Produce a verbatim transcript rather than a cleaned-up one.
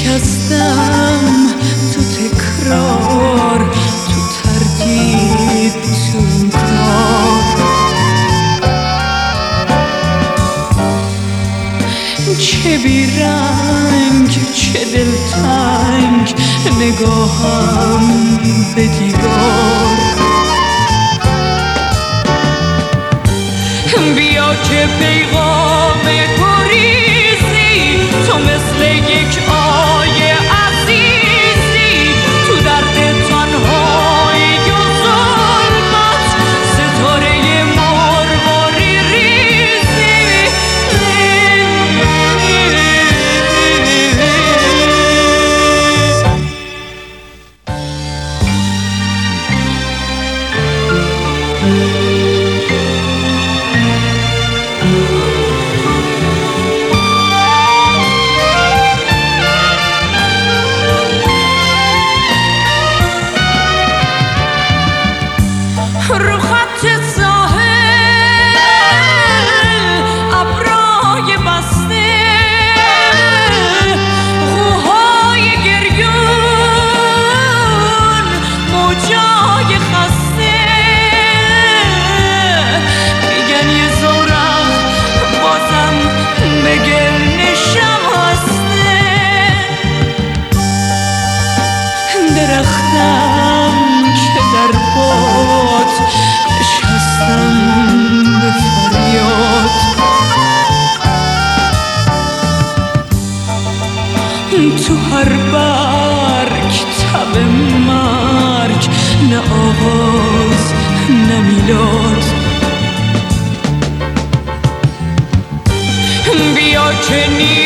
شکستم تو تکرار، تو تردید، تو انکار. چه بیرنگ چه دلتنگ نگاهم به دیوار. بیا که پیغام گریزی، تو مثل یک آیه عزیزی، تو درد تنهایی و ظلمت ستاره مرواری ریزی. رو خط ساحل ابرای بسته، قوهای گریون موجای خسته، میگن یه زورق بازم به گل نشم هسته. درختم که در باد نشستم به فریاد. تو هر برگ تب مرگ، نه آغاز نه میلاد. بیا که